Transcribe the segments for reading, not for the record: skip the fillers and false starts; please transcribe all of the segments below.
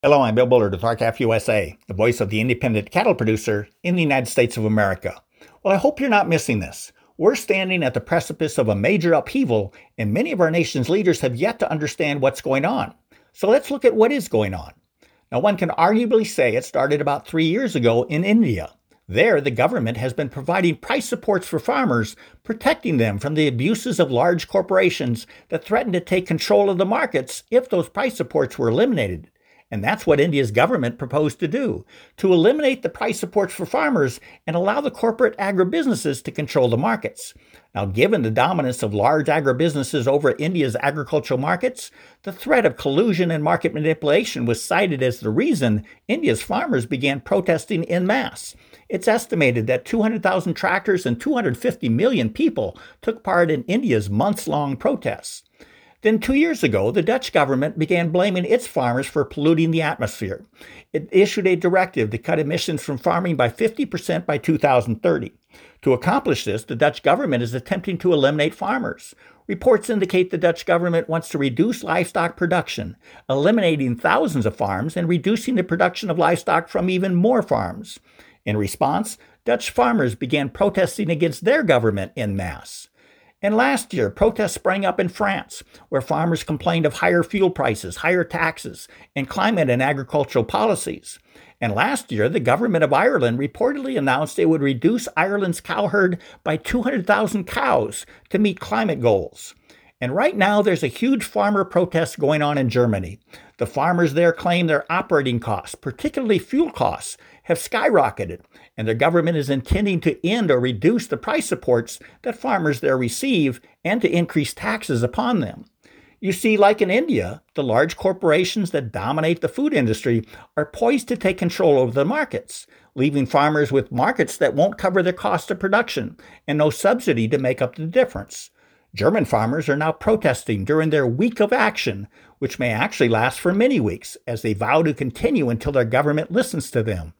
Hello, I'm Bill Bullard with RCAF USA, the voice of the independent cattle producer in the United States of America. Well, I hope you're not missing this. We're standing at the precipice of a major upheaval, and many of our nation's leaders have yet to understand what's going on. So let's look at what is going on. Now, one can arguably say it started about 3 years ago in India. There, the government has been providing price supports for farmers, protecting them from the abuses of large corporations that threaten to take control of the markets if those price supports were eliminated. And that's what India's government proposed to do, to eliminate the price supports for farmers and allow the corporate agribusinesses to control the markets. Now, given the dominance of large agribusinesses over India's agricultural markets, the threat of collusion and market manipulation was cited as the reason India's farmers began protesting en masse. It's estimated that 200,000 tractors and 250 million people took part in India's months-long protests. Then 2 years ago, the Dutch government began blaming its farmers for polluting the atmosphere. It issued a directive to cut emissions from farming by 50% by 2030. To accomplish this, the Dutch government is attempting to eliminate farmers. Reports indicate the Dutch government wants to reduce livestock production, eliminating thousands of farms and reducing the production of livestock from even more farms. In response, Dutch farmers began protesting against their government en masse. And last year, protests sprang up in France, where farmers complained of higher fuel prices, higher taxes, and climate and agricultural policies. And last year, the government of Ireland reportedly announced it would reduce Ireland's cow herd by 200,000 cows to meet climate goals. And right now, there's a huge farmer protest going on in Germany. The farmers there claim their operating costs, particularly fuel costs, have skyrocketed, and their government is intending to end or reduce the price supports that farmers there receive and to increase taxes upon them. You see, like in India, the large corporations that dominate the food industry are poised to take control over the markets, leaving farmers with markets that won't cover their cost of production and no subsidy to make up the difference. German farmers are now protesting during their week of action, which may actually last for many weeks, as they vow to continue until their government listens to them.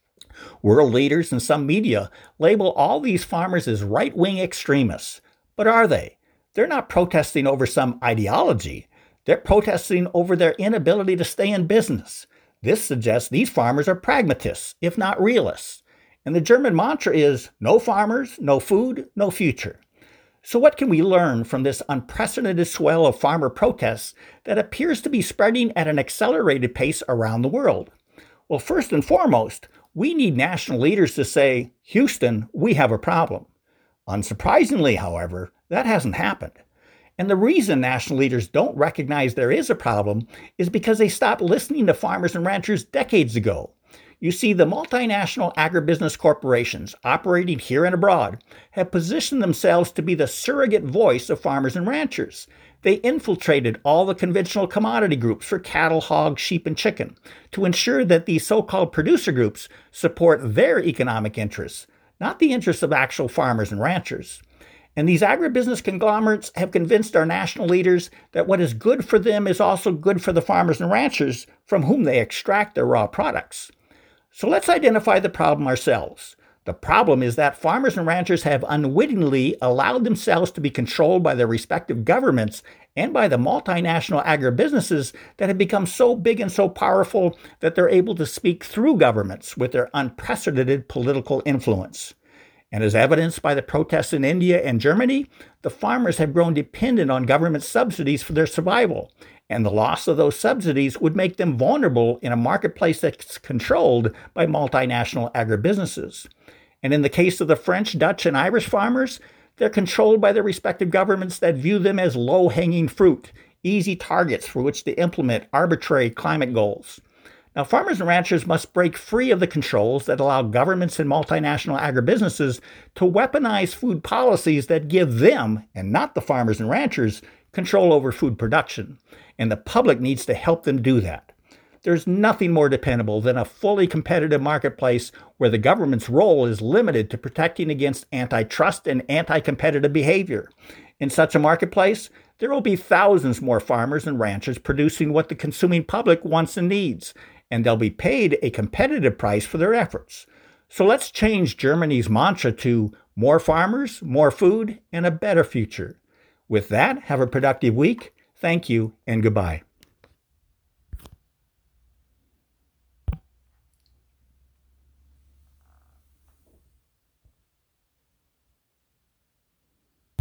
World leaders and some media label all these farmers as right-wing extremists. But are they? They're not protesting over some ideology. They're protesting over their inability to stay in business. This suggests these farmers are pragmatists, if not realists. And the German mantra is, no farmers, no food, no future. So what can we learn from this unprecedented swell of farmer protests that appears to be spreading at an accelerated pace around the world? Well, first and foremost, we need national leaders to say, Houston, we have a problem. Unsurprisingly, however, that hasn't happened. And the reason national leaders don't recognize there is a problem is because they stopped listening to farmers and ranchers decades ago. You see, the multinational agribusiness corporations operating here and abroad have positioned themselves to be the surrogate voice of farmers and ranchers. They infiltrated all the conventional commodity groups for cattle, hogs, sheep, and chicken to ensure that these so-called producer groups support their economic interests, not the interests of actual farmers and ranchers. And these agribusiness conglomerates have convinced our national leaders that what is good for them is also good for the farmers and ranchers from whom they extract their raw products. So let's identify the problem ourselves. The problem is that farmers and ranchers have unwittingly allowed themselves to be controlled by their respective governments and by the multinational agribusinesses that have become so big and so powerful that they're able to speak through governments with their unprecedented political influence. And as evidenced by the protests in India and Germany, the farmers have grown dependent on government subsidies for their survival. And the loss of those subsidies would make them vulnerable in a marketplace that's controlled by multinational agribusinesses. And in the case of the French, Dutch, and Irish farmers, they're controlled by their respective governments that view them as low-hanging fruit, easy targets for which to implement arbitrary climate goals. Now, farmers and ranchers must break free of the controls that allow governments and multinational agribusinesses to weaponize food policies that give them, and not the farmers and ranchers, control over food production. And the public needs to help them do that. There's nothing more dependable than a fully competitive marketplace where the government's role is limited to protecting against antitrust and anti-competitive behavior. In such a marketplace, there will be thousands more farmers and ranchers producing what the consuming public wants and needs, and they'll be paid a competitive price for their efforts. So let's change Germany's mantra to more farmers, more food, and a better future. With that, have a productive week. Thank you and goodbye.